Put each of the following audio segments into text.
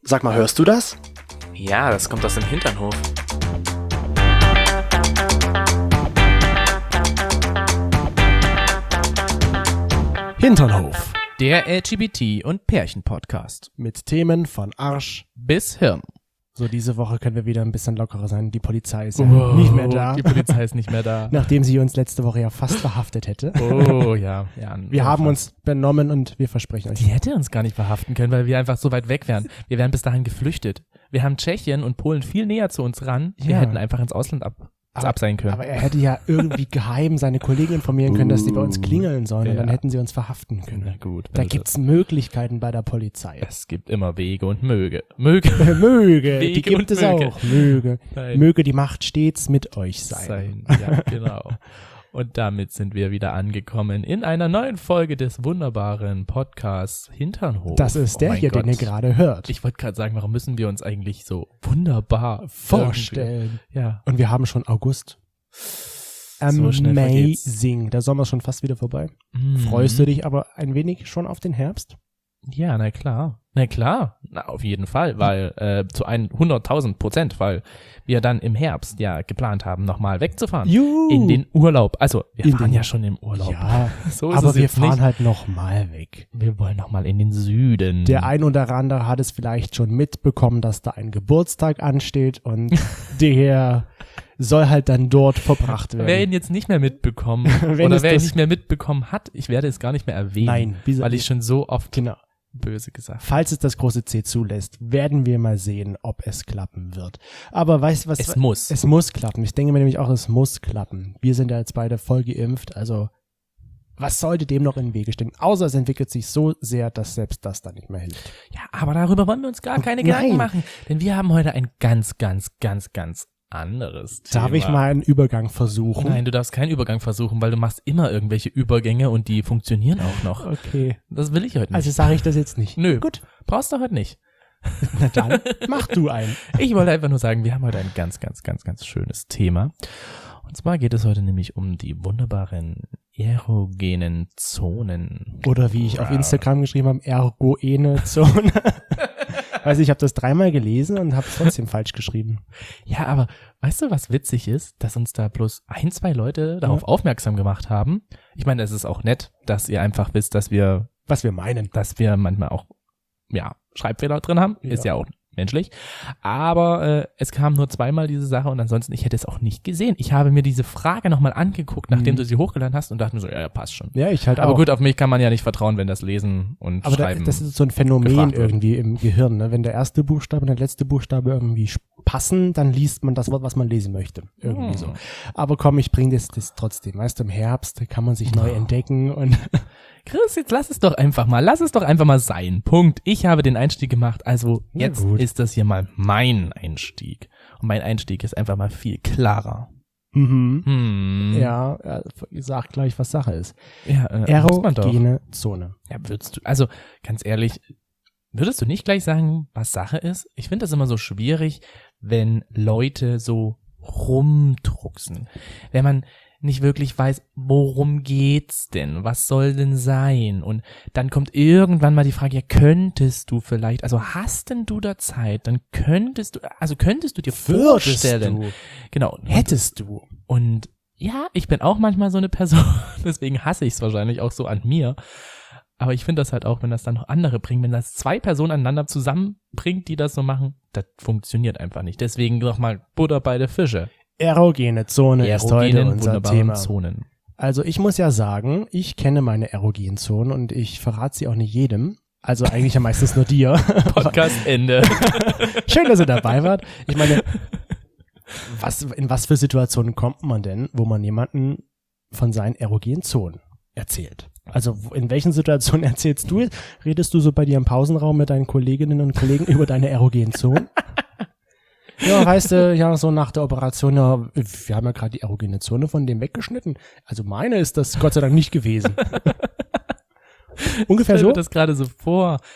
Sag mal, hörst du das? Ja, das kommt aus dem Hinternhof. Hinternhof. Der LGBT- und Pärchen-Podcast. Mit Themen von Arsch Bis Hirn. So, diese Woche können wir wieder ein bisschen lockerer sein. Die Polizei ist ja nicht mehr da. Die Polizei ist nicht mehr da. Nachdem sie uns letzte Woche ja fast verhaftet hätte. Oh, ja. Wir haben uns benommen und wir versprechen euch. Die hätte uns gar nicht verhaften können, weil wir einfach so weit weg wären. Wir wären bis dahin geflüchtet. Wir haben Tschechien und Polen viel näher zu uns ran. Wir hätten einfach ins Ausland ab sein können. Aber er hätte ja irgendwie geheim seine Kollegen informieren können, dass die bei uns klingeln sollen und dann hätten sie uns verhaften können. Na gut. Da gibt's Möglichkeiten bei der Polizei. Es gibt immer Wege und Möge. Möge, Wege die gibt und es Möge. auch. Möge. Nein. Möge die Macht stets mit euch sein. Ja, genau. Und damit sind wir wieder angekommen in einer neuen Folge des wunderbaren Podcasts Hinternhof. Das ist der mein hier, Gott. den ihr gerade hört. Ich wollte gerade sagen, warum müssen wir uns eigentlich so wunderbar Vorstellen. Ja. Und wir haben schon August. So schnell vergeht's. Amazing. Der Sommer ist schon fast wieder vorbei. Mhm. Freust du dich aber ein wenig schon auf den Herbst? Ja, na klar. Na, auf jeden Fall, weil zu 100.000%, weil wir dann im Herbst ja geplant haben, nochmal wegzufahren. Juhu. In den Urlaub. Also, wir In fahren den- ja schon im Urlaub. Ja, So ist aber es wir jetzt fahren nicht. halt nochmal weg. Wir wollen nochmal in den Süden. Der ein oder andere hat es vielleicht schon mitbekommen, dass da ein Geburtstag ansteht und der soll halt dann dort verbracht werden. Wer ihn jetzt nicht mehr mitbekommen Wenn oder es wer ihn das- nicht mehr mitbekommen hat, ich werde es gar nicht mehr erwähnen. Nein, wieso- weil ich schon so oft Genau. böse gesagt habe. Falls es das große C zulässt, werden wir mal sehen, ob es klappen wird. Aber weißt du was? Es muss. Es muss klappen. Ich denke mir nämlich auch, es muss klappen. Wir sind ja jetzt beide voll geimpft, also was sollte dem noch in den Wege stehen? Außer es entwickelt sich so sehr, dass selbst das dann nicht mehr hilft. Ja, aber darüber wollen wir uns gar keine Gedanken Nein. machen, denn wir haben heute ein ganz anderes Thema. Darf ich mal einen Übergang versuchen? Nein, du darfst keinen Übergang versuchen, weil du machst immer irgendwelche Übergänge und die funktionieren auch noch. Okay. Das will ich heute nicht. Also sage ich das jetzt nicht. Nö, Gut. brauchst du heute nicht. Na dann, mach du einen. Ich wollte einfach nur sagen, wir haben heute ein ganz schönes Thema. Und zwar geht es heute nämlich um die wunderbaren erogenen Zonen. Oder wie ich auf Instagram geschrieben habe, ergoene Zone. Weiß ich habe das 3-mal gelesen und habe es trotzdem falsch geschrieben. Ja, aber weißt du, was witzig ist? Dass uns da bloß 1-2 Leute darauf aufmerksam gemacht haben. Ich meine, es ist auch nett, dass ihr einfach wisst, dass wir manchmal auch, ja, Schreibfehler drin haben. Ja. Ist ja auch menschlich. Aber es kam nur 2-mal diese Sache und ansonsten, ich hätte es auch nicht gesehen. Ich habe mir diese Frage nochmal angeguckt, nachdem du sie hochgeladen hast und dachte mir so, ja, passt schon. Ja, ich halt Aber auch. gut, auf mich kann man ja nicht vertrauen, wenn das Lesen und Aber Schreiben. das ist so ein Phänomen gefragt wird. irgendwie im Gehirn. Ne? Wenn der erste Buchstabe und der letzte Buchstabe irgendwie passen, dann liest man das Wort, was man lesen möchte. Irgendwie so. Aber komm, ich bring das trotzdem. Weißt du, im Herbst kann man sich neu entdecken und Chris, jetzt lass es doch einfach mal sein. Punkt. Ich habe den Einstieg gemacht, also Ja, jetzt gut. ist das hier mal mein Einstieg. Und mein Einstieg ist einfach mal viel klarer. ja, sag gleich, was Sache ist. Ja, muss man doch. Erogene Zone. Ja, also ganz ehrlich, würdest du nicht gleich sagen, was Sache ist? Ich finde das immer so schwierig, wenn Leute so rumdrucksen. Wenn man nicht wirklich weiß, worum geht's denn? Was soll denn sein? Und dann kommt irgendwann mal die Frage, ja, könntest du vielleicht, also hast denn du da Zeit? Dann könntest du dir vorstellen. du? Genau. Hättest du. Und ja, ich bin auch manchmal so eine Person, deswegen hasse ich es wahrscheinlich auch so an mir. Aber ich finde das halt auch, wenn das dann noch andere bringen, wenn das 2 Personen aneinander zusammenbringt, die das so machen, das funktioniert einfach nicht. Deswegen nochmal Butter bei der Fische. Erogene Zone ist heute Erogenen, unser wunderbaren Thema. Zonen. Also ich muss ja sagen, ich kenne meine erogenen Zonen und ich verrate sie auch nicht jedem. Also eigentlich ja meistens nur dir. Podcast Ende. Schön, dass ihr dabei wart. Ich meine, in was für Situationen kommt man denn, wo man jemanden von seinen erogenen Zonen erzählt? Also in welchen Situationen erzählst du? Redest du so bei dir im Pausenraum mit deinen Kolleginnen und Kollegen über deine erogenen Zonen? Ja, weißt du, ja, so nach der Operation, ja, wir haben ja gerade die erogene Zone von dem weggeschnitten. Also meine ist das Gott sei Dank nicht gewesen. Ungefähr Stell so? mir das gerade so vor.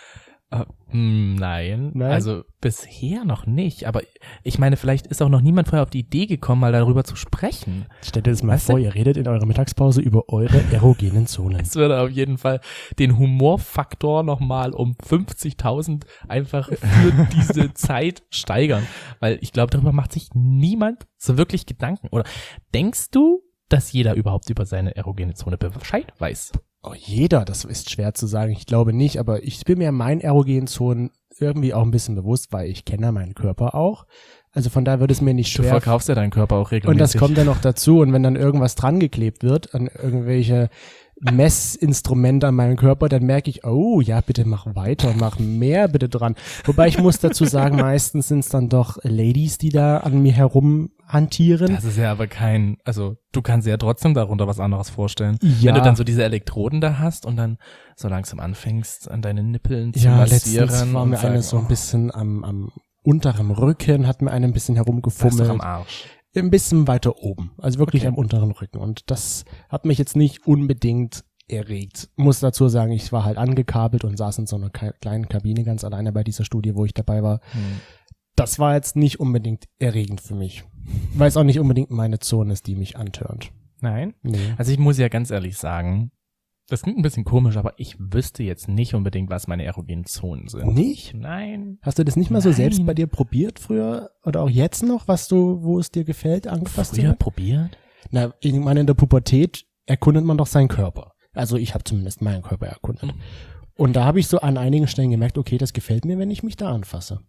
Nein, Nein? also bisher noch nicht. Aber ich meine, vielleicht ist auch noch niemand vorher auf die Idee gekommen, mal darüber zu sprechen. Stellt dir das mal Weißt vor, du? ihr redet in eurer Mittagspause über eure erogenen Zonen. Es würde auf jeden Fall den Humorfaktor nochmal um 50.000 einfach für diese Zeit steigern. Weil ich glaube, darüber macht sich niemand so wirklich Gedanken. Oder denkst du, dass jeder überhaupt über seine erogene Zone Bescheid weiß? Oh, jeder, das ist schwer zu sagen. Ich glaube nicht, aber ich bin mir meinen erogenen Zonen irgendwie auch ein bisschen bewusst, weil ich kenne meinen Körper auch. Also von daher würde es mir nicht Du schwer. verkaufst ja deinen Körper auch regelmäßig. Und das kommt dann noch dazu. Und wenn dann irgendwas dran geklebt wird an irgendwelche Messinstrumente an meinem Körper, dann merke ich, oh ja, bitte mach weiter, mach mehr bitte dran. Wobei ich muss dazu sagen, meistens sind es dann doch Ladies, die da an mir herum hantieren. Das ist ja aber also du kannst dir ja trotzdem darunter was anderes vorstellen. Ja. Wenn du dann so diese Elektroden da hast und dann so langsam anfängst, an deinen Nippeln zu Ja, massieren. letztens war und mir eine so ein bisschen am unteren Rücken, hat mir eine ein bisschen das ist doch herumgefummelt. am Arsch. Ein bisschen weiter oben, also wirklich Okay. am unteren Rücken. Und das hat mich jetzt nicht unbedingt erregt. Muss dazu sagen, ich war halt angekabelt und saß in so einer kleinen Kabine ganz alleine bei dieser Studie, wo ich dabei war. Das war jetzt nicht unbedingt erregend für mich, weil es auch nicht unbedingt meine Zone ist, die mich antörnt. Nein? Nee. Also ich muss ja ganz ehrlich sagen, das klingt ein bisschen komisch, aber ich wüsste jetzt nicht unbedingt, was meine erogenen Zonen sind. Nicht? Nein. Hast du das nicht mal so Nein. selbst bei dir probiert früher oder auch jetzt noch, wo es dir gefällt, angefasst zu Früher werden? probiert? Na, ich meine, in der Pubertät erkundet man doch seinen Körper. Also ich habe zumindest meinen Körper erkundet. Und da habe ich so an einigen Stellen gemerkt, okay, das gefällt mir, wenn ich mich da anfasse.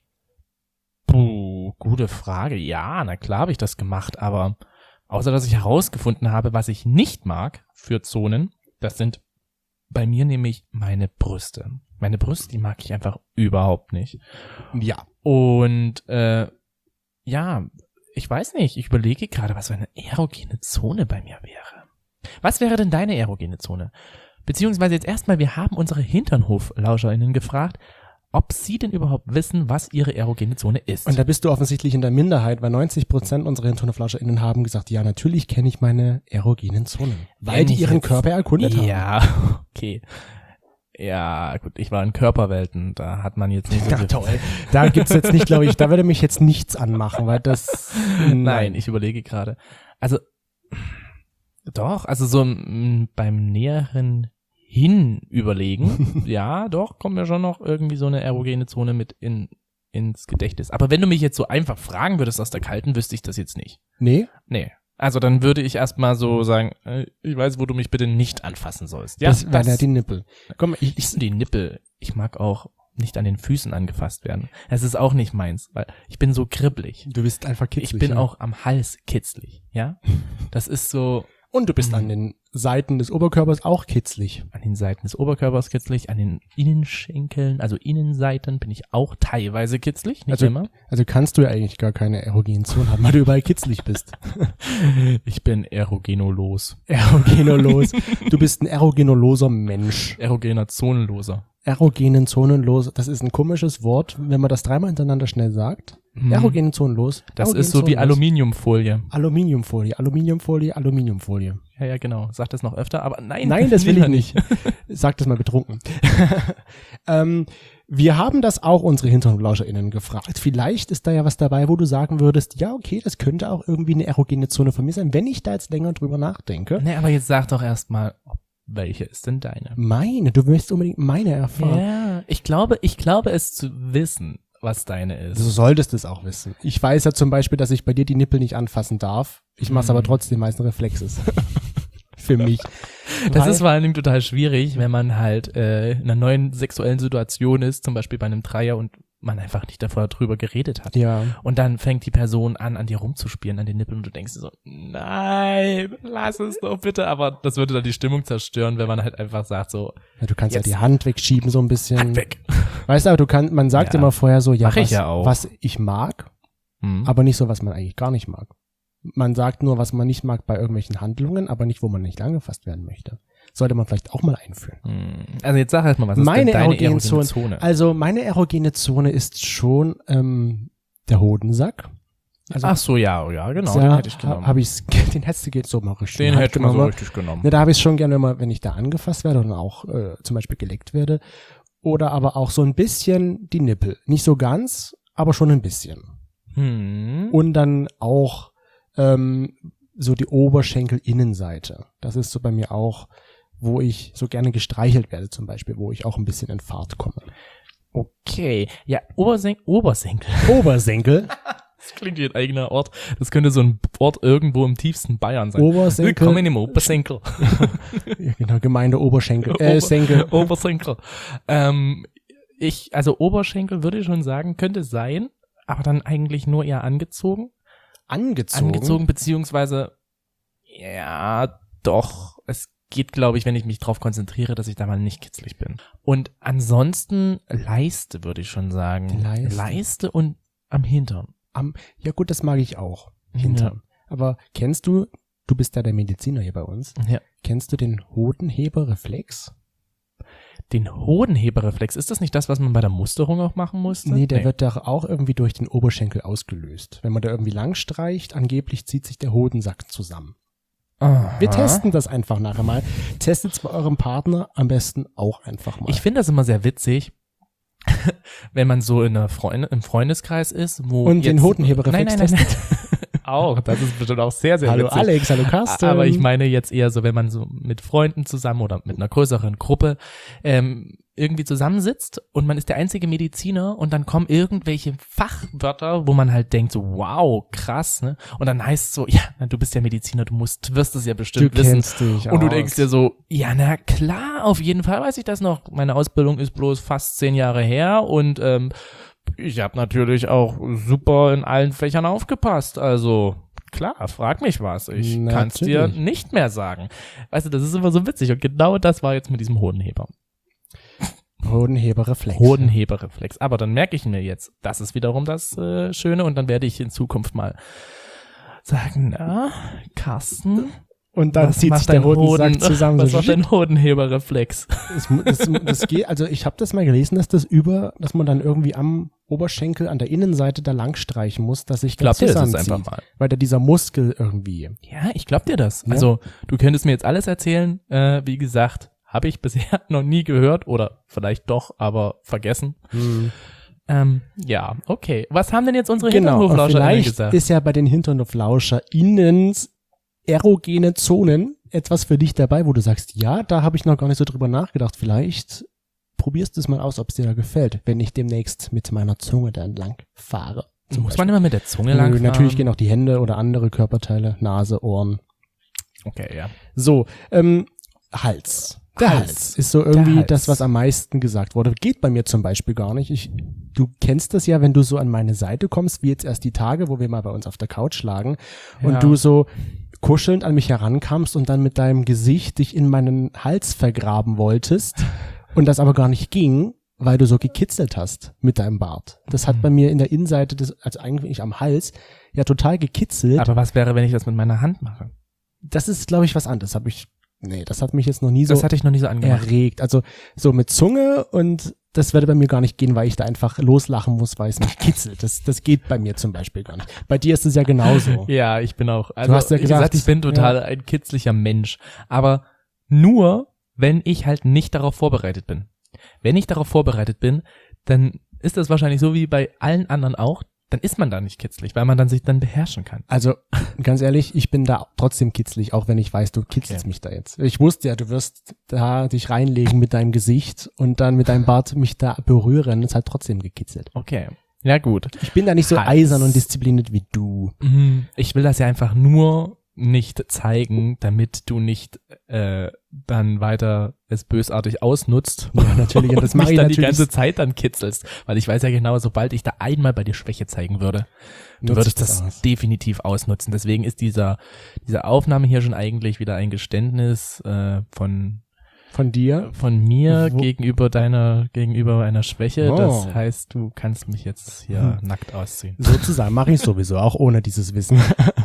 Puh, gute Frage. Ja, na klar habe ich das gemacht, aber außer dass ich herausgefunden habe, was ich nicht mag für Zonen, das sind bei mir nämlich meine Brüste. Meine Brüste, die mag ich einfach überhaupt nicht. Ja. Und ja, ich weiß nicht, ich überlege gerade, was so eine erogene Zone bei mir wäre. Was wäre denn deine erogene Zone? Beziehungsweise jetzt erstmal, wir haben unsere Hinternhof-LauscherInnen gefragt, ob sie denn überhaupt wissen, was ihre erogene Zone ist. Und da bist du offensichtlich in der Minderheit, weil 90% unserer HinternhoflauscherInnen haben gesagt, ja, natürlich kenne ich meine erogenen Zonen. Weil Wenn die ich ihren jetzt- Körper erkundet haben. Ja, okay. Ja, gut, ich war in Körperwelten, da hat man jetzt nicht so Ja, viel. toll. Da gibt's jetzt nicht, glaube ich, da würde mich jetzt nichts anmachen, weil das, Nein, ich überlege gerade. Also, doch, also so beim näheren Hinüberlegen, ja, doch, kommt mir schon noch irgendwie so eine erogene Zone mit ins Gedächtnis. Aber wenn du mich jetzt so einfach fragen würdest aus der Kalten, wüsste ich das jetzt nicht. Nee? Nee. Also dann würde ich erstmal so sagen, ich weiß, wo du mich bitte nicht anfassen sollst. Ja, das wären ja die Nippel. Komm, die Nippel. Ich mag auch nicht an den Füßen angefasst werden. Es ist auch nicht meins, weil ich bin so kribbelig. du bist einfach kitzlig. Ich bin ja. auch am Hals kitzlig, ja? Das ist so Und du bist an den Seiten des Oberkörpers auch kitzlig. an den Seiten des Oberkörpers kitzlig, an den Innenschenkeln, also Innenseiten bin ich auch teilweise kitzlig, nicht immer. Also kannst du ja eigentlich gar keine erogenen Zonen haben, weil du überall kitzlig bist. Ich bin erogenolos. Erogenolos. Du bist ein erogenoloser Mensch. Erogener Zonenloser. Erogenen Zonenlos, das ist ein komisches Wort, wenn man das dreimal hintereinander schnell sagt. Erogenen Zonenlos. Das Erogen ist so wie zonenlos. Aluminiumfolie. Aluminiumfolie, Aluminiumfolie, Aluminiumfolie. Ja, ja, genau. Sag das noch öfter, aber nein. Nein, das will ich lieber nicht. Sag das mal betrunken. Wir haben das auch unsere HinternhoflauscherInnen gefragt. Vielleicht ist da ja was dabei, wo du sagen würdest, ja, okay, das könnte auch irgendwie eine erogene Zone von mir sein, wenn ich da jetzt länger drüber nachdenke. Nee, aber jetzt sag doch erstmal, welche ist denn deine? Meine, du möchtest unbedingt meine erfahren. Ja, ich glaube es zu wissen, was deine ist. Du solltest es auch wissen. Ich weiß ja zum Beispiel, dass ich bei dir die Nippel nicht anfassen darf. Ich mache es aber trotzdem meist Reflexes. Für mich. Das Weil- ist vor allen Dingen total schwierig, wenn man halt in einer neuen sexuellen Situation ist, zum Beispiel bei einem Dreier und man einfach nicht davor drüber geredet hat. Ja. Und dann fängt die Person an dir rumzuspielen, an den Nippeln und du denkst dir so, nein, lass es doch bitte. Aber das würde dann die Stimmung zerstören, wenn man halt einfach sagt so, Ja, du kannst Jetzt- ja die Hand wegschieben so ein bisschen. Hand weg. Weißt du, aber man sagt Ja. immer vorher so, ja, Mach ich was, ja auch. was ich mag, Hm. aber nicht so, was man eigentlich gar nicht mag. Man sagt nur, was man nicht mag bei irgendwelchen Handlungen, aber nicht, wo man nicht angefasst werden möchte. Sollte man vielleicht auch mal einführen. Also jetzt sag erst mal, was Meine ist denn deine erogene erogene Zone. Zone? Also meine erogene Zone ist schon der Hodensack. Also Ach so, ja, genau, da den hätte ich genommen. Den hättest du jetzt so mal richtig. Den in die Hand hätte man so genommen. richtig genommen. Ne, da habe ich es schon gerne immer, wenn ich da angefasst werde und auch zum Beispiel geleckt werde. oder aber auch so ein bisschen die Nippel. Nicht so ganz, aber schon ein bisschen. Und dann auch so die Oberschenkelinnenseite. Das ist so bei mir auch, wo ich so gerne gestreichelt werde zum Beispiel, wo ich auch ein bisschen in Fahrt komme. Okay. Ja, Obersenkel. Obersenkel. Das klingt wie ein eigener Ort. Das könnte so ein Ort irgendwo im tiefsten Bayern sein. Obersenkel. Willkommen im Obersenkel. Ja, genau, Gemeinde Oberschenkel. Senkel. Obersenkel. Also Oberschenkel würde ich schon sagen, könnte sein, aber dann eigentlich nur eher angezogen. Angezogen, beziehungsweise, ja, doch, es geht, glaube ich, wenn ich mich drauf konzentriere, dass ich da mal nicht kitzlig bin. Und ansonsten Leiste, würde ich schon sagen. Leiste und am Hintern. Ja gut, das mag ich auch. Hintern. Ja. Aber kennst du bist ja der Mediziner hier bei uns, kennst du den Hodenheberreflex? Den Hodenheberreflex, ist das nicht das, was man bei der Musterung auch machen musste? Nee, der wird doch auch irgendwie durch den Oberschenkel ausgelöst. Wenn man da irgendwie lang streicht, angeblich zieht sich der Hodensack zusammen. Aha. Wir testen das einfach nachher mal. Testet es bei eurem Partner am besten auch einfach mal. Ich finde das immer sehr witzig, wenn man so im Freundeskreis ist, wo und den Hodenheberreflex testet. Auch, das ist bestimmt auch sehr, sehr witzig. Hallo Alex, hallo Carsten. Aber ich meine jetzt eher so, wenn man so mit Freunden zusammen oder mit einer größeren Gruppe irgendwie zusammensitzt und man ist der einzige Mediziner und dann kommen irgendwelche Fachwörter, wo man halt denkt so, wow, krass, ne? Und dann heißt es so, ja, du bist ja Mediziner, wirst es ja bestimmt wissen. Und du denkst dir so, ja, na klar, auf jeden Fall weiß ich das noch. Meine Ausbildung ist bloß fast 10 Jahre her und ich habe natürlich auch super in allen Fächern aufgepasst, also klar, frag mich was, ich kann es dir nicht mehr sagen. Weißt du, das ist immer so witzig und genau das war jetzt mit diesem Hodenheber. Hodenheberreflex. Aber dann merke ich mir jetzt, das ist wiederum das Schöne und dann werde ich in Zukunft mal sagen, na, Carsten, und dann zieht sich der Hodensack zusammen. Was macht dein Hodenheberreflex? Das geht, also ich habe das mal gelesen, dass man dann irgendwie am Oberschenkel an der Innenseite da lang streichen muss, dass sich das zusammenzieht. Einfach mal. Weil da dieser Muskel irgendwie. Ja, ich glaub dir das. Ja? Also du könntest mir jetzt alles erzählen. Wie gesagt, habe ich bisher noch nie gehört oder vielleicht doch, aber vergessen. Ja, okay. Was haben denn jetzt unsere HinternhoflauscherInnen gesagt? Ist ja bei den HinternhoflauscherInnen erogene Zonen etwas für dich dabei, wo du sagst, ja, da habe ich noch gar nicht so drüber nachgedacht. Vielleicht probierst du es mal aus, ob es dir da gefällt, wenn ich demnächst mit meiner Zunge da entlang fahre. Muss man immer mit der Zunge lang fahren? Natürlich gehen auch die Hände oder andere Körperteile, Nase, Ohren. Okay, ja. So, Hals. Der Hals ist so irgendwie das, was am meisten gesagt wurde. Geht bei mir zum Beispiel gar nicht. Du kennst das ja, wenn du so an meine Seite kommst, wie jetzt erst die Tage, wo wir mal bei uns auf der Couch lagen und du so kuschelnd an mich herankamst und dann mit deinem Gesicht dich in meinen Hals vergraben wolltest und das aber gar nicht ging, weil du so gekitzelt hast mit deinem Bart. Das hat bei mir in der Innenseite, also eigentlich am Hals, ja total gekitzelt. Aber was wäre, wenn ich das mit meiner Hand mache? Das ist, glaube ich, was anderes. Das hat mich jetzt noch nie so angemacht. Erregt. Also so mit Zunge und das würde bei mir gar nicht gehen, weil ich da einfach loslachen muss, weil es mich kitzelt. Das geht bei mir zum Beispiel gar nicht. Bei dir ist es ja genauso. Ja, ich bin auch. Also du hast ja gesagt, ich bin total ein kitzlicher Mensch. Aber nur, wenn ich halt nicht darauf vorbereitet bin. Wenn ich darauf vorbereitet bin, dann ist das wahrscheinlich so wie bei allen anderen auch. Dann ist man da nicht kitzlig, weil man dann sich dann beherrschen kann. Also, ganz ehrlich, ich bin da trotzdem kitzlig, auch wenn ich weiß, du kitzelst mich da jetzt. Ich wusste ja, du wirst da dich reinlegen mit deinem Gesicht und dann mit deinem Bart mich da berühren. Es hat trotzdem gekitzelt. Okay. Ja, gut. Ich bin da nicht so eisern und diszipliniert wie du. Ich will das ja einfach nur nicht zeigen, damit du nicht dann weiter es bösartig ausnutzt. Ja, natürlich. Und das mache ich dann die ganze Zeit dann kitzelst. Weil ich weiß ja genau, sobald ich da einmal bei dir Schwäche zeigen würde, du würdest das definitiv ausnutzen. Deswegen ist diese Aufnahme hier schon eigentlich wieder ein Geständnis von dir? Von mir gegenüber einer Schwäche. Das heißt, du kannst mich jetzt hier nackt ausziehen. Sozusagen, mache ich sowieso, auch ohne dieses Wissen.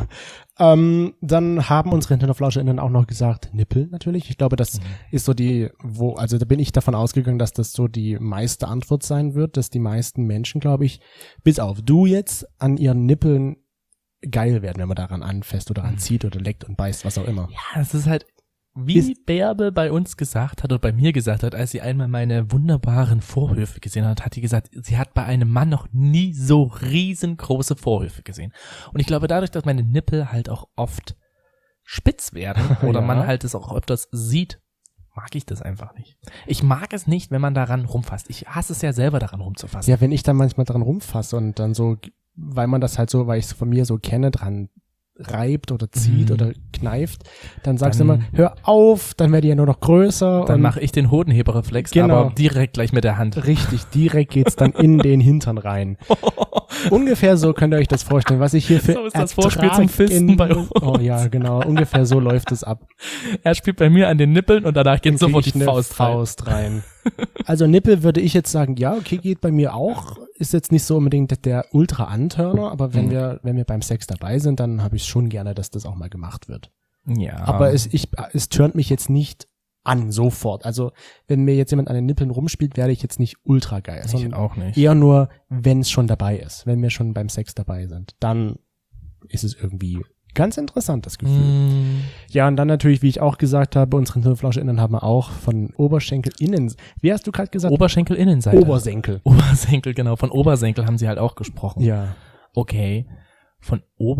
Dann haben unsere HinternhoflauscherInnen auch noch gesagt, Nippel natürlich. Ich glaube, das ist so also da bin ich davon ausgegangen, dass das so die meiste Antwort sein wird, dass die meisten Menschen, glaube ich, bis auf du jetzt, an ihren Nippeln geil werden, wenn man daran anfasst oder daran zieht oder leckt und beißt, was auch immer. Ja, das ist halt, wie Bärbe bei uns gesagt hat oder bei mir gesagt hat, als sie einmal meine wunderbaren Vorhöfe gesehen hat, hat die gesagt, sie hat bei einem Mann noch nie so riesengroße Vorhöfe gesehen. Und ich glaube, dadurch, dass meine Nippel halt auch oft spitz werden oder Ja. man halt es auch öfters sieht, mag ich das einfach nicht. Ich mag es nicht, wenn man daran rumfasst. Ich hasse es ja selber, daran rumzufassen. Ja, wenn ich dann manchmal dran rumfasse und dann so, weil man das halt so, weil ich es von mir so kenne, dran reibt oder zieht oder kneift, dann sagst du Dann- immer, hör auf, dann werde ich ja nur noch größer. Dann und mache ich den Hodenheberreflex, Genau. aber direkt gleich mit der Hand. richtig, direkt geht's dann in den Hintern rein. Ungefähr so könnt ihr euch das vorstellen, was ich hier für So ist das Vorspiel Ertrag zum Fisten bei uns. Oh ja, genau, ungefähr so läuft es ab. Er spielt bei mir an den Nippeln und danach geht Dann sofort krieg die ich eine Faust rein. rein. Also Nippel würde ich jetzt sagen, ja, okay, geht bei mir auch. Ist jetzt nicht so unbedingt der Ultra-Antörner, aber wenn wir beim Sex dabei sind, dann habe ich schon gerne, dass das auch mal gemacht wird. Ja. Aber es turnt mich jetzt nicht an, sofort. Also, wenn mir jetzt jemand an den Nippeln rumspielt, werde ich jetzt nicht ultra geil. ich Sondern auch nicht. eher nur, wenn es schon dabei ist. Wenn wir schon beim Sex dabei sind. Dann ist es irgendwie ganz interessant, das Gefühl. Mm, Ja, und dann natürlich, wie ich auch gesagt habe, unsere HirnflauschInnen haben wir auch von Oberschenkel innen. Wie hast du gerade gesagt? Oberschenkel-Innenseite. Obersenkel. Obersenkel, genau. Von Obersenkel haben sie halt auch gesprochen. Ja. Okay. Von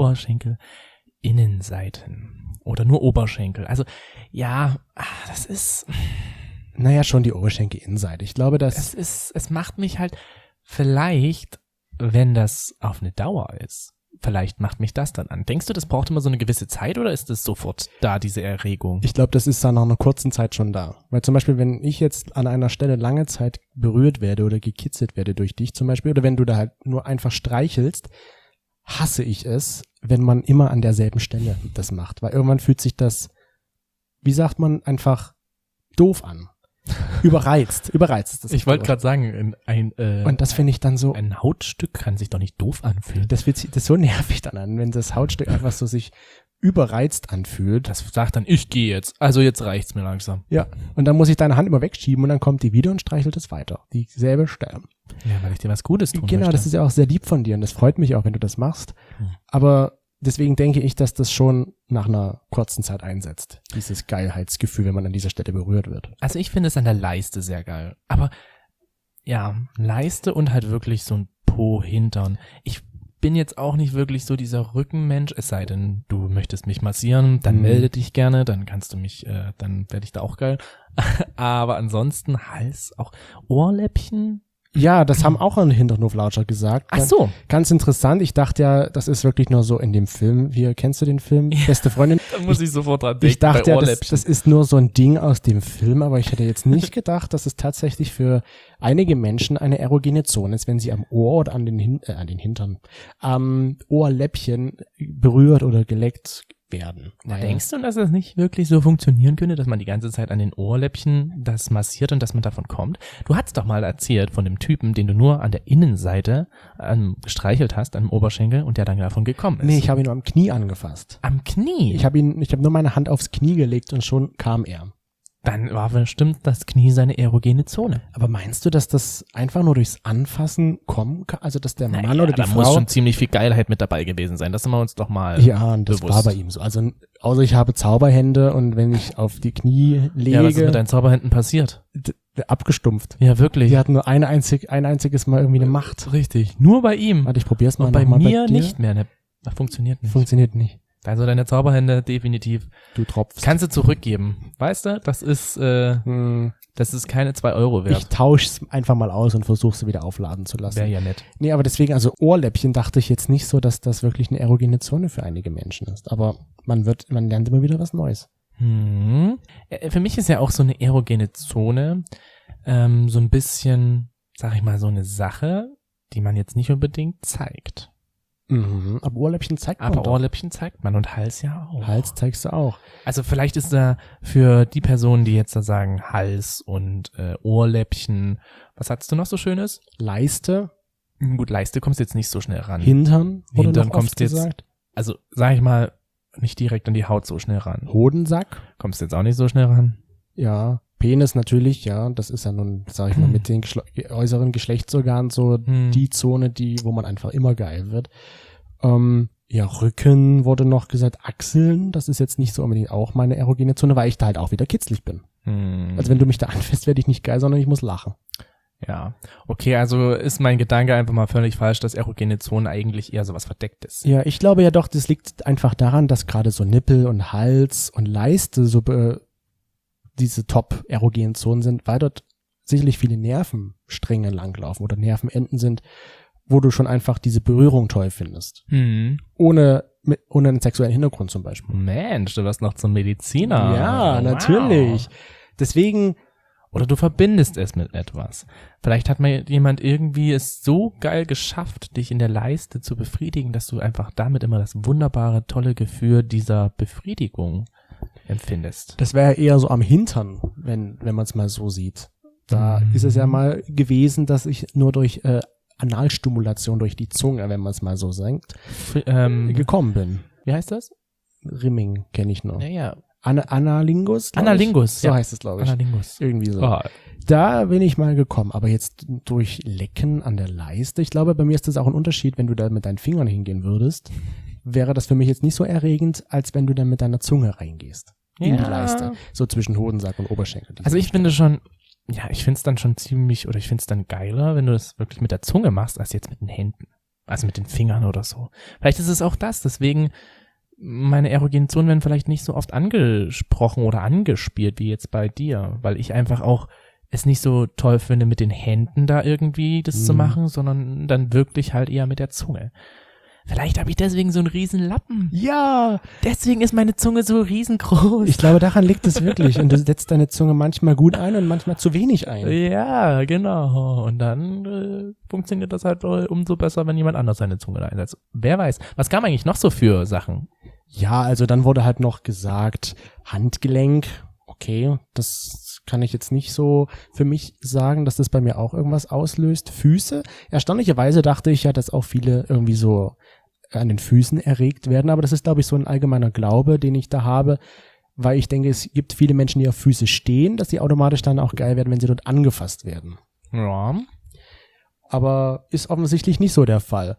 Oberschenkel-Innenseiten. Oder nur Oberschenkel. Also, ja, das ist, Naja, schon die Oberschenkel-Innenseite. Ich glaube, dass es macht mich halt vielleicht, wenn das auf eine Dauer ist, vielleicht macht mich das dann an. Denkst du, das braucht immer so eine gewisse Zeit oder ist es sofort da, diese Erregung? ich glaube, das ist dann nach einer kurzen Zeit schon da. Weil zum Beispiel, wenn ich jetzt an einer Stelle lange Zeit berührt werde oder gekitzelt werde durch dich zum Beispiel, oder wenn du da halt nur einfach streichelst, hasse ich es, wenn man immer an derselben Stelle das macht. Weil irgendwann fühlt sich das, wie sagt man, einfach doof an. Überreizt ist das. Ich wollte gerade sagen, Und das finde ich dann so, ein Hautstück kann sich doch nicht doof anfühlen. das ist so nervig dann an, wenn das Hautstück einfach so sich überreizt anfühlt. Das sagt dann, ich gehe jetzt. Also jetzt reicht's mir langsam. Ja, und dann muss ich deine Hand immer wegschieben und dann kommt die wieder und streichelt es weiter. Dieselbe Stelle. Ja, weil ich dir was Gutes tun Genau, möchte. das ist ja auch sehr lieb von dir und das freut mich auch, wenn du das machst. Aber deswegen denke ich, dass das schon nach einer kurzen Zeit einsetzt. Dieses Geilheitsgefühl, wenn man an dieser Stelle berührt wird. Also ich finde es an der Leiste sehr geil. Aber ja, Leiste und halt wirklich so ein Po-Hintern. Ich bin jetzt auch nicht wirklich so dieser Rückenmensch, es sei denn, du möchtest mich massieren, dann melde dich gerne, dann kannst du mich, dann werde ich da auch geil. Aber ansonsten Hals, auch Ohrläppchen. Ja, das haben auch ein Hinternhoflautscher gesagt. Ach so. Ganz interessant. Ich dachte ja, das ist wirklich nur so in dem Film. Kennst du den Film? Beste Freundin? Da muss ich sofort dran denken. Ich dachte bei ja, Ohrläppchen. das ist nur so ein Ding aus dem Film, aber ich hätte jetzt nicht gedacht, dass es tatsächlich für einige Menschen eine erogene Zone ist, wenn sie am Ohr oder an den Hintern, am Ohrläppchen berührt oder geleckt werden. Na, denkst du, dass das nicht wirklich so funktionieren könnte, dass man die ganze Zeit an den Ohrläppchen das massiert und dass man davon kommt? Du hast doch mal erzählt von dem Typen, den du nur an der Innenseite gestreichelt hast, am Oberschenkel und der dann davon gekommen ist. Nee, ich habe ihn nur am Knie angefasst. Am Knie? Ich habe nur meine Hand aufs Knie gelegt und schon kam er. Dann war bestimmt das Knie seine erogene Zone. Aber meinst du, dass das einfach nur durchs Anfassen kommen kann? Also, dass der Mann Naja, oder die da Frau... muss schon ziemlich viel Geilheit mit dabei gewesen sein. Das sind wir uns doch mal Ja, und das bewusst. war bei ihm so. Also, außer ich habe Zauberhände und wenn ich auf die Knie lege, Ja, was ist mit deinen Zauberhänden passiert? abgestumpft. Ja, wirklich. Die hatten nur ein einziges Mal irgendwie eine Macht. Richtig. Nur bei ihm. Warte, ich probier's mal Und bei noch mal mir dir. nicht mehr. Ne? Das funktioniert nicht. Funktioniert nicht. Also deine Zauberhände definitiv. Du tropfst. Kannst du zurückgeben. Weißt du, das ist keine 2 Euro Ich wert. tausch's einfach mal aus und versuche sie wieder aufladen zu lassen. Wäre ja nett. Nee, aber deswegen, also Ohrläppchen dachte ich jetzt nicht so, dass das wirklich eine erogene Zone für einige Menschen ist. Aber man lernt immer wieder was Neues. Für mich ist ja auch so eine erogene Zone so ein bisschen, sag ich mal, so eine Sache, die man jetzt nicht unbedingt zeigt. Mhm. Aber Ohrläppchen zeigt man Aber doch. Ohrläppchen zeigt man und Hals ja auch. Hals zeigst du auch. Also vielleicht ist da für die Personen, die jetzt da sagen Hals und Ohrläppchen, was hattest du noch so Schönes? Leiste, Gut, Leiste kommst jetzt nicht so schnell ran. Hintern, wurde Hintern noch oft kommst jetzt- gesagt. Also sag ich mal, nicht direkt an die Haut so schnell ran. Hodensack, Kommst jetzt auch nicht so schnell ran. ja. Penis natürlich, ja. Das ist ja nun, sag ich mal, mit den äußeren Geschlechtsorganen so die Zone, wo man einfach immer geil wird. Ja, Rücken wurde noch gesagt, Achseln, das ist jetzt nicht so unbedingt auch meine erogene Zone, weil ich da halt auch wieder kitzlig bin. Also wenn du mich da anfasst, werde ich nicht geil, sondern ich muss lachen. Ja, okay, also ist mein Gedanke einfach mal völlig falsch, dass erogene Zonen eigentlich eher sowas Verdecktes. Ja, ich glaube ja doch, das liegt einfach daran, dass gerade so Nippel und Hals und Leiste so diese top-erogenen Zonen sind, weil dort sicherlich viele Nervenstränge langlaufen oder Nervenenden sind, wo du schon einfach diese Berührung toll findest. Ohne einen sexuellen Hintergrund zum Beispiel. Mensch, du wirst noch zum Mediziner. Ja, Wow. natürlich. Deswegen, Oder du verbindest es mit etwas. Vielleicht hat mal jemand irgendwie es so geil geschafft, dich in der Leiste zu befriedigen, dass du einfach damit immer das wunderbare, tolle Gefühl dieser Befriedigung empfindest. das wäre eher so am Hintern, wenn man es mal so sieht. Da ist es ja mal gewesen, dass ich nur durch Analstimulation durch die Zunge, wenn man es mal so sagt, gekommen bin. Wie heißt das? Rimming kenne ich noch. Ja. Analingus? glaub ich. Analingus, So ja. heißt es, glaube ich. Analingus. Irgendwie so. Oh, Da bin ich mal gekommen, aber jetzt durch Lecken an der Leiste, ich glaube, bei mir ist das auch ein Unterschied, wenn du da mit deinen Fingern hingehen würdest, wäre das für mich jetzt nicht so erregend, als wenn du dann mit deiner Zunge reingehst. In die Ja. Leiste. So zwischen Hodensack und Oberschenkel. Also ich finde schon, ja, ich finde es dann schon ziemlich, oder ich finde es dann geiler, wenn du das wirklich mit der Zunge machst, als jetzt mit den Händen. Also mit den Fingern oder so. Vielleicht ist es auch das, deswegen meine erogenen Zonen werden vielleicht nicht so oft angesprochen oder angespielt wie jetzt bei dir, weil ich einfach auch es nicht so toll finde, mit den Händen da irgendwie das zu machen, sondern dann wirklich halt eher mit der Zunge. Vielleicht habe ich deswegen so einen riesen Lappen. Ja! Deswegen ist meine Zunge so riesengroß. Ich glaube, daran liegt es wirklich. Und du setzt deine Zunge manchmal gut ein und manchmal zu wenig ein. Ja, genau. Und dann funktioniert das halt umso besser, wenn jemand anders seine Zunge da einsetzt. Wer weiß. Was kam eigentlich noch so für Sachen? Ja, also dann wurde halt noch gesagt, Handgelenk. Okay, das kann ich jetzt nicht so für mich sagen, dass das bei mir auch irgendwas auslöst. Füße. Erstaunlicherweise dachte ich ja, dass auch viele irgendwie so an den Füßen erregt werden. Aber das ist, glaube ich, so ein allgemeiner Glaube, den ich da habe. Weil ich denke, es gibt viele Menschen, die auf Füße stehen, dass sie automatisch dann auch geil werden, wenn sie dort angefasst werden. Ja. Aber ist offensichtlich nicht so der Fall.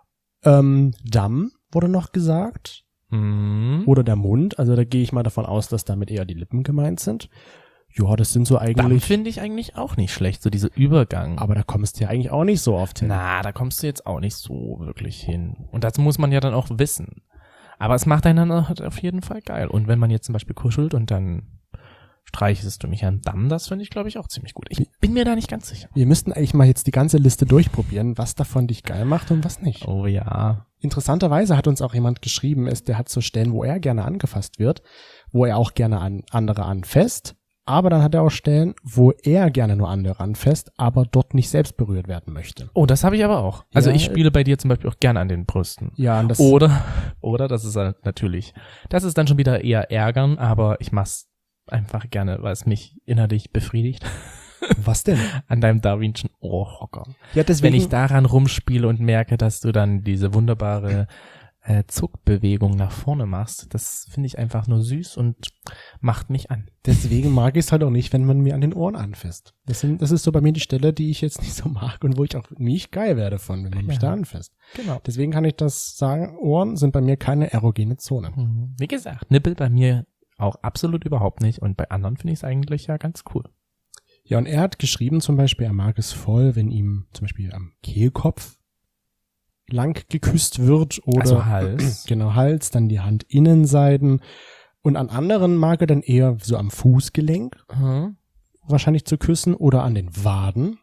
Damm wurde noch gesagt. Oder der Mund. Also da gehe ich mal davon aus, dass damit eher die Lippen gemeint sind. Ja, das sind so Dann eigentlich. finde ich eigentlich auch nicht schlecht, so dieser Übergang. Aber da kommst du ja eigentlich auch nicht so oft hin. Na, da kommst du jetzt auch nicht so wirklich hin. Und das muss man ja dann auch wissen. Aber es macht einen dann halt auf jeden Fall geil. Und wenn man jetzt zum Beispiel kuschelt und dann streichelst du mich an den Damm, das finde ich, glaube ich, auch ziemlich gut. Ich bin mir da nicht ganz sicher. Wir müssten eigentlich mal jetzt die ganze Liste durchprobieren, was davon dich geil macht und was nicht. Oh ja. Interessanterweise hat uns auch jemand geschrieben, der hat so Stellen, wo er gerne angefasst wird, wo er auch gerne an andere anfasst. Aber dann hat er auch Stellen, wo er gerne nur andere anfasst, aber dort nicht selbst berührt werden möchte. Oh, das habe ich aber auch. Also Ja, ich spiele bei dir zum Beispiel auch gerne an den Brüsten. Ja, und das Oder, das ist halt natürlich, das ist dann schon wieder eher ärgern, aber ich mach's einfach gerne, weil es mich innerlich befriedigt. was denn? An deinem darwinschen Ohrhocker. Ja, deswegen, Wenn ich daran rumspiele und merke, dass du dann diese wunderbare Zuckbewegung nach vorne machst, das finde ich einfach nur süß und macht mich an. deswegen mag ich es halt auch nicht, wenn man mir an den Ohren anfasst. Das ist so bei mir die Stelle, die ich jetzt nicht so mag und wo ich auch nicht geil werde von, wenn man mich da anfasst. Genau. Deswegen kann ich das sagen, Ohren sind bei mir keine erogene Zone. Wie gesagt, Nippel bei mir auch absolut überhaupt nicht und bei anderen finde ich es eigentlich ja ganz cool. Ja, und er hat geschrieben zum Beispiel, er mag es voll, wenn ihm zum Beispiel am Kehlkopf lang geküsst wird oder Also Hals. Genau, Hals, dann die Handinnenseiten und an anderen mag er dann eher so am Fußgelenk wahrscheinlich zu küssen oder an den Waden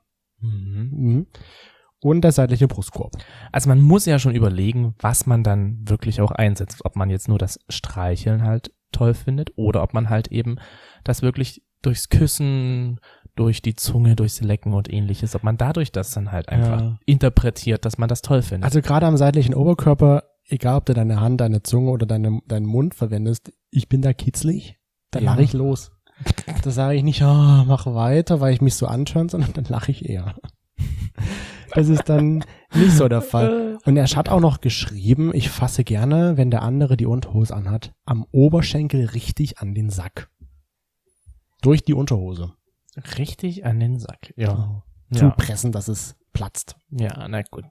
und der seitliche Brustkorb. Also man muss ja schon überlegen, was man dann wirklich auch einsetzt. Ob man jetzt nur das Streicheln halt toll findet oder ob man halt eben das wirklich durchs Küssen, durch die Zunge, durchs Lecken und ähnliches, ob man dadurch das dann halt einfach interpretiert, dass man das toll findet. Also gerade am seitlichen Oberkörper, egal ob du deine Hand, deine Zunge oder deinen Mund verwendest, ich bin da kitzlig, dann lache ich los. Da sage ich nicht, oh, mach weiter, weil ich mich so antöre, sondern dann lache ich eher. Das ist dann nicht so der Fall. Und er hat auch noch geschrieben, ich fasse gerne, wenn der andere die Unterhose anhat, am Oberschenkel richtig an den Sack. Durch die Unterhose. Richtig an den Sack, ja. Zupressen, dass es platzt. Ja, na gut,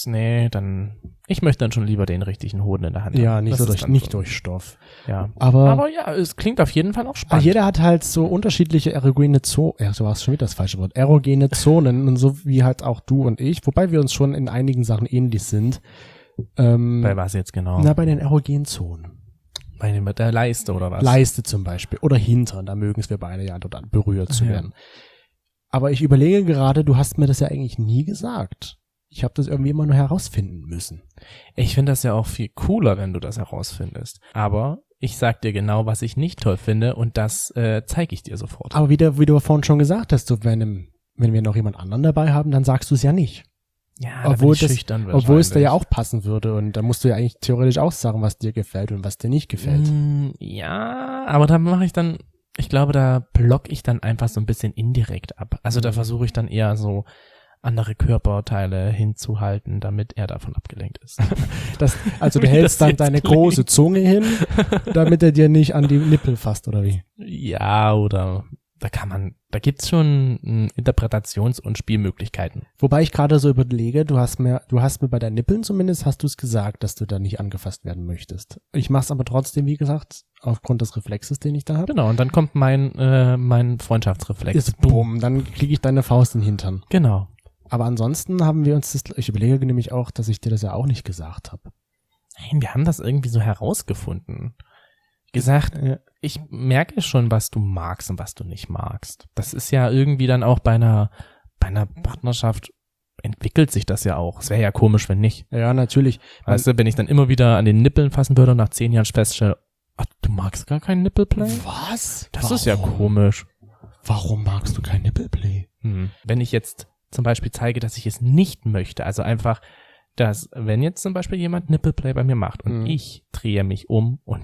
ich möchte dann schon lieber den richtigen Hoden in der Hand haben. Ja, nicht, Das so ist durch, dann nicht so. durch Stoff. Ja. Aber Aber ja, es klingt auf jeden Fall auch spannend. jeder hat halt so unterschiedliche erogene Zonen, ja, so war es schon wieder das falsche Wort, erogene Zonen und so wie halt auch du und ich, wobei wir uns schon in einigen Sachen ähnlich sind. Bei was jetzt genau? Na, bei den erogenen Zonen. Mit der Leiste oder was? Leiste zum Beispiel oder Hintern, da mögen es wir beide ja dort berührt zu Ja. werden. Aber ich überlege gerade, du hast mir das ja eigentlich nie gesagt. Ich habe das irgendwie immer nur herausfinden müssen. Ich finde das ja auch viel cooler, wenn du das herausfindest. Aber ich sag dir genau, was ich nicht toll finde und das zeige ich dir sofort. Aber wie du vorhin schon gesagt hast, wenn wir noch jemand anderen dabei haben, dann sagst du es ja nicht. Ja, Obwohl da bin ich das- schüchtern Obwohl es da ja wahrscheinlich. auch passen würde und da musst du ja eigentlich theoretisch auch sagen, was dir gefällt und was dir nicht gefällt. Ja, aber da mache ich dann, ich glaube, da block ich dann einfach so ein bisschen indirekt ab. Also da versuche ich dann eher so andere Körperteile hinzuhalten, damit er davon abgelenkt ist. Also du Wie hältst das dann jetzt deine klingt. große Zunge hin, damit er dir nicht an die Nippel fasst, oder wie? Ja, oder da gibt's schon Interpretations- und Spielmöglichkeiten. Wobei ich gerade so überlege, du hast mir bei deinen Nippeln zumindest, hast du es gesagt, dass du da nicht angefasst werden möchtest. Ich mach's aber trotzdem, wie gesagt, aufgrund des Reflexes, den ich da habe. Genau, und dann kommt mein Freundschaftsreflex. Ist bumm, dann kriege ich deine Faust in den Hintern. Genau. Aber ansonsten haben wir uns ich überlege nämlich auch, dass ich dir das ja auch nicht gesagt habe. Nein, wir haben das irgendwie so herausgefunden. Gesagt, ich merke schon, was du magst und was du nicht magst. Das ist ja irgendwie dann auch bei einer Partnerschaft entwickelt sich das ja auch. Es wäre ja komisch, wenn nicht. Ja, natürlich. Weißt du, wenn ich dann immer wieder an den Nippeln fassen würde und nach 10 Jahren feststelle, ach, du magst gar keinen Nippelplay? Was? Das ist ja komisch. Warum magst du kein Nippelplay? Wenn ich jetzt zum Beispiel zeige, dass ich es nicht möchte, also einfach, dass, wenn jetzt zum Beispiel jemand Nippelplay bei mir macht und ich drehe mich um und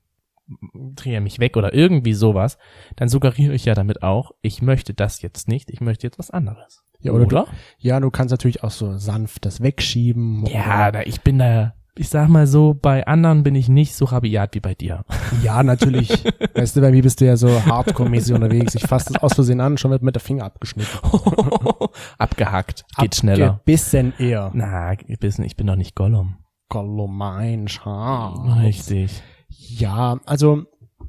drehe mich weg oder irgendwie sowas, dann suggeriere ich ja damit auch, ich möchte das jetzt nicht, ich möchte jetzt was anderes. Ja, oder? Du kannst natürlich auch so sanft das wegschieben. Ja, ich sag mal so, bei anderen bin ich nicht so rabiat wie bei dir. Ja, natürlich. Weißt du, bei mir bist du ja so hardcore-mäßig unterwegs. Ich fasse das aus Versehen an, schon wird mit der Finger abgeschnitten. Abgehackt. Geht schneller. Bisschen eher. Na, ich bin doch nicht Gollum. Gollum, mein Schatz. Richtig. Ja, also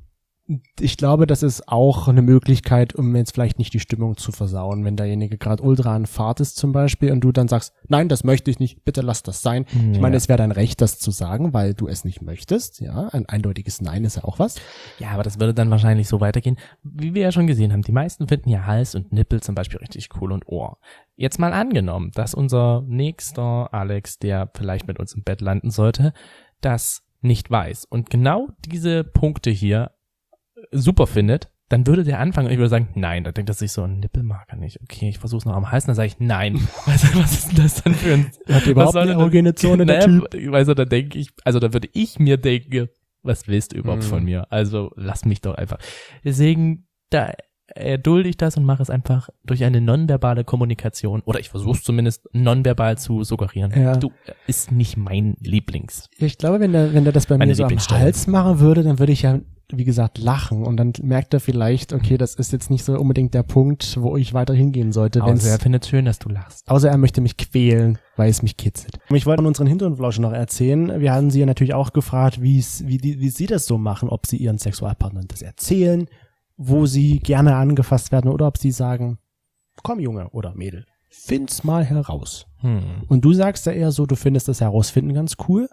ich glaube, das ist auch eine Möglichkeit, um jetzt vielleicht nicht die Stimmung zu versauen, wenn derjenige gerade ultra an Fahrt ist zum Beispiel und du dann sagst, nein, das möchte ich nicht, bitte lass das sein. Ich meine, es wäre dein Recht, das zu sagen, weil du es nicht möchtest. Ja, ein eindeutiges Nein ist ja auch was. Ja, aber das würde dann wahrscheinlich so weitergehen, wie wir ja schon gesehen haben. Die meisten finden ja Hals und Nippel zum Beispiel richtig cool und Ohr. Jetzt mal angenommen, dass unser nächster Alex, der vielleicht mit uns im Bett landen sollte, das nicht weiß und genau diese Punkte hier super findet, dann würde der anfangen und ich würde sagen, nein, da denkt er sich so, ein Nippel mag er nicht. Okay, ich versuche es noch am Hals, dann sage ich, nein. Was ist denn das denn für ein... Hat überhaupt eine erogene Zone, der Typ? Weißt du, da denke ich, also da würde ich mir denken, was willst du überhaupt von mir? Also lass mich doch einfach. Deswegen, da erdulde ich das und mache es einfach durch eine nonverbale Kommunikation, oder ich versuche es zumindest nonverbal zu suggerieren. Ja. Du ist nicht mein Lieblings. Ich glaube, wenn der das bei Meine mir so am Lieblingsstelle. Hals machen würde, dann würde ich ja, wie gesagt, lachen und dann merkt er vielleicht, okay, das ist jetzt nicht so unbedingt der Punkt, wo ich weiter hingehen sollte. Also er findet schön, dass du lachst. Außer er möchte mich quälen, weil es mich kitzelt. Ich wollte von unseren Hintergrundflauschen noch erzählen. Wir haben sie ja natürlich auch gefragt, wie sie das so machen, ob sie ihren Sexualpartnern das erzählen, wo sie gerne angefasst werden oder ob sie sagen, komm Junge oder Mädel, find's mal heraus. Und du sagst ja eher so, du findest das Herausfinden ganz cool.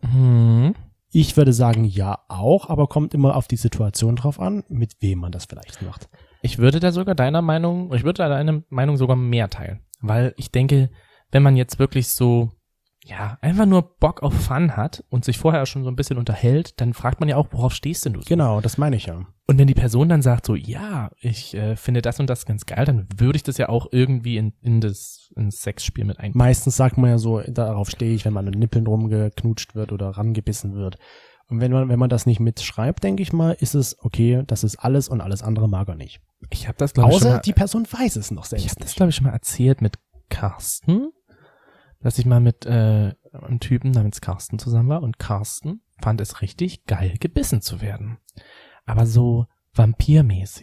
Ich würde sagen, ja auch, aber kommt immer auf die Situation drauf an, mit wem man das vielleicht macht. Ich würde deine Meinung sogar mehr teilen. Weil ich denke, wenn man jetzt wirklich so, ja, einfach nur Bock auf Fun hat und sich vorher schon so ein bisschen unterhält, dann fragt man ja auch, worauf stehst denn du so? Genau, das meine ich ja. Und wenn die Person dann sagt so, ja, ich finde das und das ganz geil, dann würde ich das ja auch irgendwie ins Sexspiel mit einbauen. Meistens sagt man ja so, darauf stehe ich, wenn man an Nippeln rumgeknutscht wird oder rangebissen wird. Und wenn man das nicht mitschreibt, denke ich mal, ist es okay, das ist alles und alles andere mag er nicht. Ich habe das, glaube ich, schon Außer mal, die Person weiß es noch selbst ich habe das, nicht. glaube ich, schon mal erzählt mit Carsten, dass ich mal mit einem Typen namens Carsten zusammen war und Carsten fand es richtig geil, gebissen zu werden. Aber so vampirmäßig.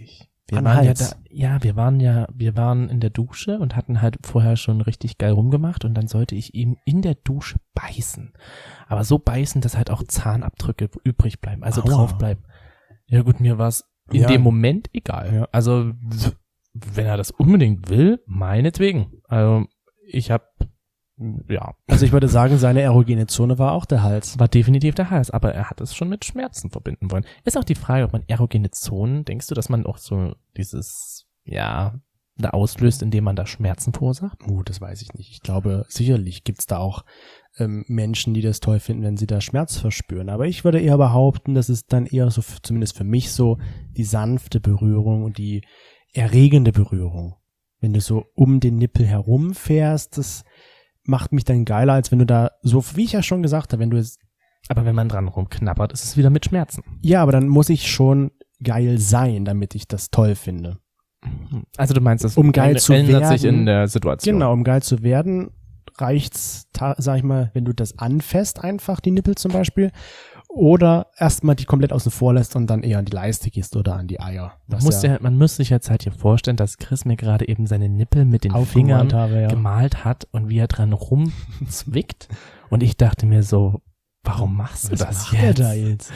Wir An waren Hals. wir waren in der Dusche und hatten halt vorher schon richtig geil rumgemacht und dann sollte ich ihm in der Dusche beißen. Aber so beißen, dass halt auch Zahnabdrücke übrig bleiben, also Aua. drauf bleiben. Ja gut, mir war es in Ja. dem Moment egal. Ja. Also wenn er das unbedingt will, meinetwegen. Also ich habe, ja, Also ich würde sagen, seine erogene Zone war auch der Hals. war definitiv der Hals, aber er hat es schon mit Schmerzen verbinden wollen. Ist auch die Frage, ob man erogene Zonen, denkst du, dass man auch so dieses, ja, da auslöst, indem man da Schmerzen verursacht? Das weiß ich nicht. Ich glaube, sicherlich gibt's da auch Menschen, die das toll finden, wenn sie da Schmerz verspüren. Aber ich würde eher behaupten, das ist dann eher so, zumindest für mich so, die sanfte Berührung und die erregende Berührung. Wenn du so um den Nippel herumfährst, das macht mich dann geiler, als wenn du da, so wie ich ja schon gesagt habe, wenn du es, Aber wenn man dran rumknabbert, ist es wieder mit Schmerzen. ja, aber dann muss ich schon geil sein, damit ich das toll finde. Also du meinst, das Um geil zu ändert sich werden. in der Situation. Genau, um geil zu werden, reicht's, sag ich mal, wenn du das anfasst, einfach die Nippel zum Beispiel, oder erstmal die komplett außen vor lässt und dann eher an die Leiste gehst oder an die Eier. Man muss sich jetzt halt hier vorstellen, dass Chris mir gerade eben seine Nippel mit den aufgemalt Fingern habe, ja. gemalt hat und wie er dran rumzwickt. Und ich dachte mir so, warum machst du Was das macht er jetzt? da jetzt?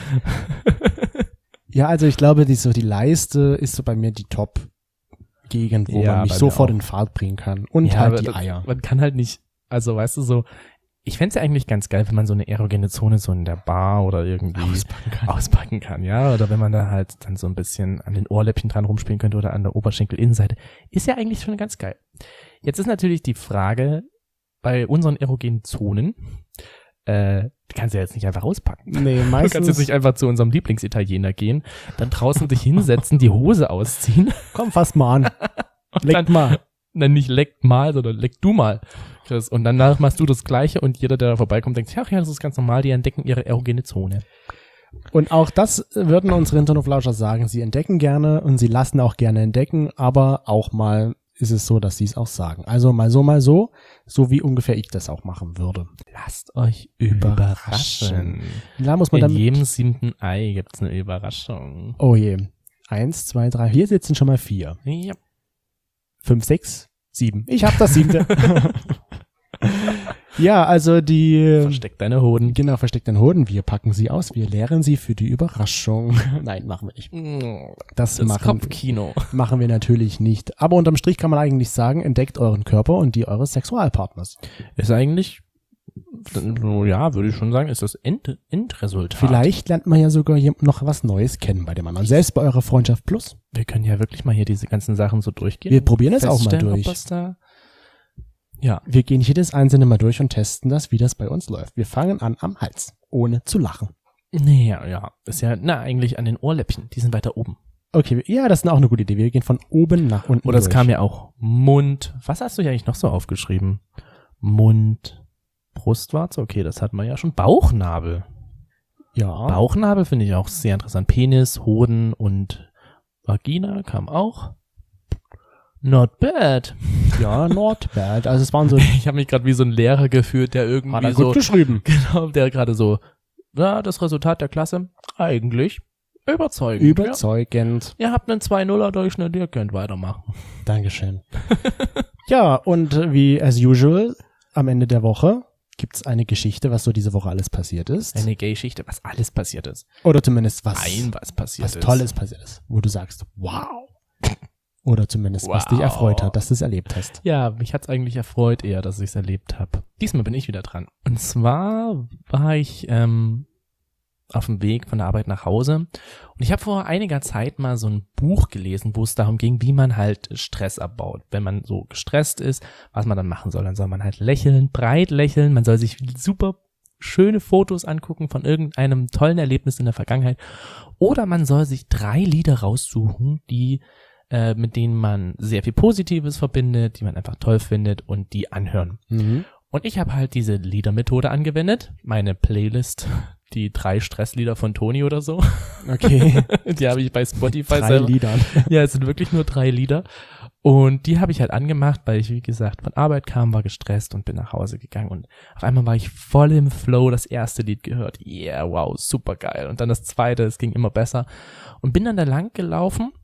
Ja, also ich glaube, die Leiste ist so bei mir die Top-Gegend, wo Ja, man mich bei sofort mir in Fahrt bringen kann. Und Ja, halt aber die Eier. Man kann halt nicht, also weißt du so, ich fänd's ja eigentlich ganz geil, wenn man so eine erogene Zone so in der Bar oder irgendwie auspacken kann, ja, oder wenn man da halt dann so ein bisschen an den Ohrläppchen dran rumspielen könnte oder an der Oberschenkelinnenseite, ist ja eigentlich schon ganz geil. Jetzt ist natürlich die Frage, bei unseren erogenen Zonen, du kannst ja jetzt nicht einfach auspacken. Nee, Du kannst jetzt meistens, nicht einfach zu unserem Lieblingsitaliener gehen, dann draußen dich hinsetzen, die Hose ausziehen komm, fass mal an. und Leck dann, mal. dann nicht leckt mal, sondern leck du mal, Chris. Und danach machst du das Gleiche und jeder, der da vorbeikommt, denkt, ach ja, das ist ganz normal, die entdecken ihre erogene Zone. Und auch das würden unsere Hinterhoflauscher sagen. Sie entdecken gerne und sie lassen auch gerne entdecken, aber auch mal ist es so, dass sie es auch sagen. Also mal so wie ungefähr ich das auch machen würde. Lasst euch überraschen. Da muss man In dann, jedem 7. Ei gibt's eine Überraschung. oh je, 1, 2, 3, hier sitzen schon mal 4, Ja. 5, 6, 7. Ich hab das 7. Ja, also die, Versteck deine Hoden. genau, versteckten Hoden, wir packen sie aus, wir leeren sie für die Überraschung. Nein, machen wir nicht. Das Das machen Kopfkino. wir natürlich nicht. Aber unterm Strich kann man eigentlich sagen, entdeckt euren Körper und die eures Sexualpartners. Ist eigentlich, ja, würde ich schon sagen, ist das Endresultat. Vielleicht lernt man ja sogar noch was Neues kennen bei dem anderen. Selbst bei eurer Freundschaft Plus. Wir können ja wirklich mal hier diese ganzen Sachen so durchgehen. Wir probieren es auch mal Feststellen, durch. Ob das da ja, Wir gehen jedes einzelne mal durch und testen das, wie das bei uns läuft. Wir fangen an am Hals, ohne zu lachen. nee, ja, ist ja, eigentlich an den Ohrläppchen, die sind weiter oben. Okay, ja, das ist auch eine gute Idee. Wir gehen von oben nach unten Oder es durch. kam ja auch Mund. Was hast du ja eigentlich noch so aufgeschrieben? Mund, Brustwarze, okay, das hatten wir ja schon. Bauchnabel. Ja, Bauchnabel finde ich auch sehr interessant. Penis, Hoden und Vagina kam auch. Not bad. ja, not bad. Also es waren so, Ich habe mich gerade wie so ein Lehrer gefühlt, der hat er irgendwie gut so, geschrieben. genau, der gerade so, ja, das Resultat der Klasse, eigentlich überzeugend. Überzeugend. Ja. Ihr habt einen 2-0er Durchschnitt, ihr könnt weitermachen. Dankeschön. Ja, und wie as usual, am Ende der Woche gibt's eine Geschichte, was so diese Woche alles passiert ist. Eine Gay-Geschichte, was alles passiert ist. Oder zumindest was Was passiert was ist. Tolles passiert ist, wo du sagst, wow. Oder zumindest, was dich Wow. erfreut hat, dass du es erlebt hast. Ja, mich hat's eigentlich erfreut eher, dass ich es erlebt habe. Diesmal bin ich wieder dran. Und zwar war ich auf dem Weg von der Arbeit nach Hause und ich habe vor einiger Zeit mal so ein Buch gelesen, wo es darum ging, wie man halt Stress abbaut. Wenn man so gestresst ist, was man dann machen soll. Dann soll man halt lächeln, breit lächeln, man soll sich super schöne Fotos angucken von irgendeinem tollen Erlebnis in der Vergangenheit. Oder man soll sich 3 Lieder raussuchen, die mit denen man sehr viel Positives verbindet, die man einfach toll findet und die anhören. Mhm. Und ich habe halt diese Liedermethode angewendet, meine Playlist, die 3 Stresslieder von Toni oder so, Okay. die habe ich bei Spotify 3 selber. Liedern. Ja, es sind wirklich nur 3 Lieder und die habe ich halt angemacht, weil ich, wie gesagt, von Arbeit kam, war gestresst und bin nach Hause gegangen und auf einmal war ich voll im Flow, das erste Lied gehört, yeah, wow, super geil und dann das zweite, es ging immer besser und bin dann da lang gelaufen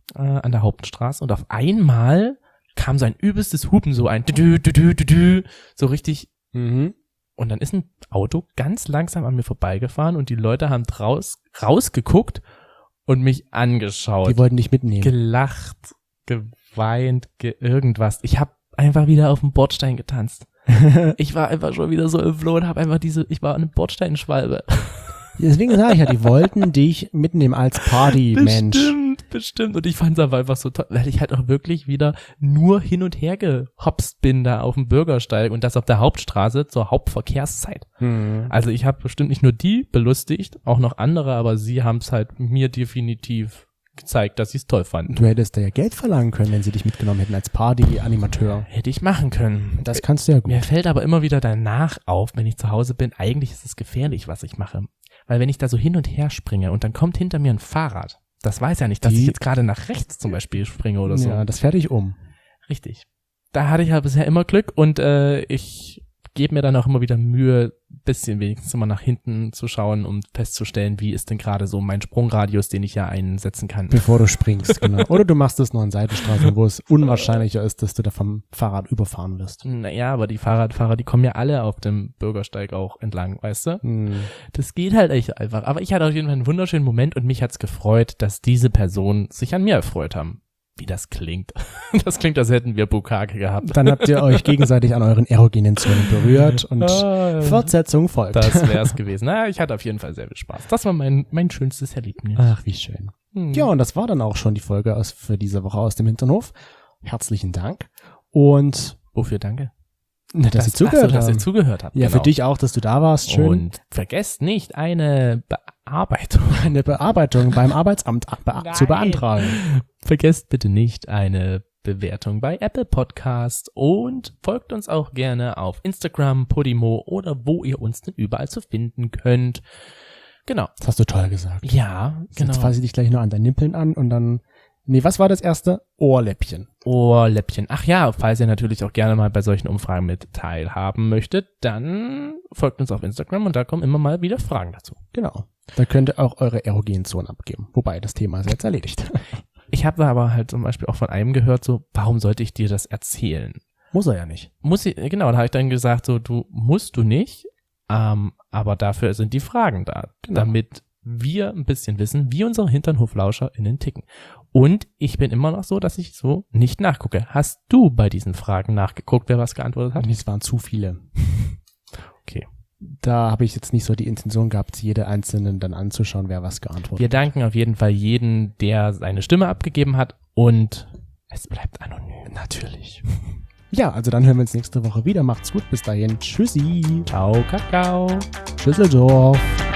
an der Hauptstraße und auf einmal kam so ein übelstes Hupen, so ein Dü-dü-dü-dü-dü, so richtig. Mhm. Und dann ist ein Auto ganz langsam an mir vorbeigefahren und die Leute haben rausgeguckt und mich angeschaut. Die wollten dich mitnehmen. Gelacht, geweint, irgendwas. Ich habe einfach wieder auf dem Bordstein getanzt. Ich war einfach schon wieder so im Flow und habe einfach ich war eine Bordsteinschwalbe. Deswegen sage ich ja, die wollten dich mitnehmen als Party-Mensch. Bestimmt. Und ich fand es aber einfach so toll, weil ich halt auch wirklich wieder nur hin und her gehopst bin da auf dem Bürgersteig und das auf der Hauptstraße zur Hauptverkehrszeit. Also ich habe bestimmt nicht nur die belustigt, auch noch andere, aber sie haben es halt mir definitiv gezeigt, dass sie es toll fanden. Du hättest da ja Geld verlangen können, wenn sie dich mitgenommen hätten als Party-Animateur. Hätte ich machen können. Das kannst du ja gut. Mir fällt aber immer wieder danach auf, wenn ich zu Hause bin, eigentlich ist es gefährlich, was ich mache. Weil wenn ich da so hin und her springe und dann kommt hinter mir ein Fahrrad, das weiß ja nicht, dass ich jetzt gerade nach rechts zum Beispiel springe oder so. Ja, das fährt dich um. Richtig. Da hatte ich ja bisher immer Glück und ich gebe mir dann auch immer wieder Mühe, bisschen wenigstens immer nach hinten zu schauen, um festzustellen, wie ist denn gerade so mein Sprungradius, den ich ja einsetzen kann. Bevor du springst, genau. Oder du machst es nur an Seitenstraßen, wo es unwahrscheinlicher ist, dass du da vom Fahrrad überfahren wirst. Naja, aber die Fahrradfahrer, die kommen ja alle auf dem Bürgersteig auch entlang, weißt du? Das geht halt echt einfach. Aber ich hatte auf jeden Fall einen wunderschönen Moment und mich hat's gefreut, dass diese Personen sich an mir erfreut haben. Wie das klingt. Das klingt, als hätten wir Bukake gehabt. Dann habt ihr euch gegenseitig an euren erogenen Zonen berührt und Fortsetzung folgt. Das wär's gewesen. Na, ich hatte auf jeden Fall sehr viel Spaß. Das war mein schönstes Erlebnis. Ach, wie schön. Ja, und das war dann auch schon die Folge für diese Woche aus dem Hinternhof. Herzlichen Dank. Und wofür danke? Dass ihr zugehört habt. Ja, genau. Für dich auch, dass du da warst. Schön. Und vergesst nicht, eine Bearbeitung beim Arbeitsamt zu beantragen. Vergesst bitte nicht eine Bewertung bei Apple Podcast und folgt uns auch gerne auf Instagram, Podimo oder wo ihr uns denn überall zu finden könnt. Genau. Das hast du toll gesagt. Ja, genau. Jetzt fasse ich dich gleich nur an deinen Nippeln an und dann, was war das erste? Ohrläppchen. Ach ja, falls ihr natürlich auch gerne mal bei solchen Umfragen mit teilhaben möchtet, dann folgt uns auf Instagram und da kommen immer mal wieder Fragen dazu. Genau. Da könnt ihr auch eure erogenen Zonen abgeben. Wobei, das Thema ist jetzt erledigt. Ich habe aber halt zum Beispiel auch von einem gehört, so, warum sollte ich dir das erzählen? Muss er ja nicht. Genau, da habe ich dann gesagt, so, musst du nicht, aber dafür sind die Fragen da, damit wir ein bisschen wissen, wie unsere HinternhoflauscherInnen ticken. Und ich bin immer noch so, dass ich so nicht nachgucke. Hast du bei diesen Fragen nachgeguckt, wer was geantwortet hat? Es waren zu viele. Okay. Da habe ich jetzt nicht so die Intention gehabt, jede einzelnen dann anzuschauen, wer was geantwortet hat. Wir danken auf jeden Fall jeden, der seine Stimme abgegeben hat und es bleibt anonym. Natürlich. Ja, also dann hören wir uns nächste Woche wieder. Macht's gut, bis dahin. Tschüssi. Ciao, Kakao. Schüsseldorf.